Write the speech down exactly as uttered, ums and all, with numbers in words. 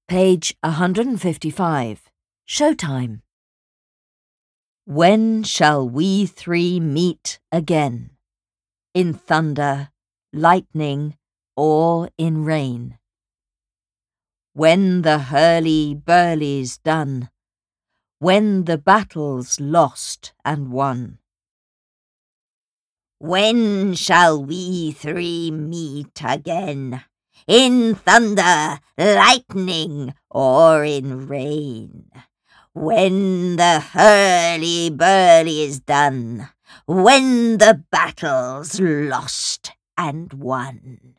Page one hundred fifty-five. Showtime. When shall we three meet again? In thunder, lightning, or in rain? When the hurly-burly's done, when the battle's lost and won. When shall we three meet again? In thunder, lightning, or in rain? When the hurly-burly is done, when the battle's lost and won.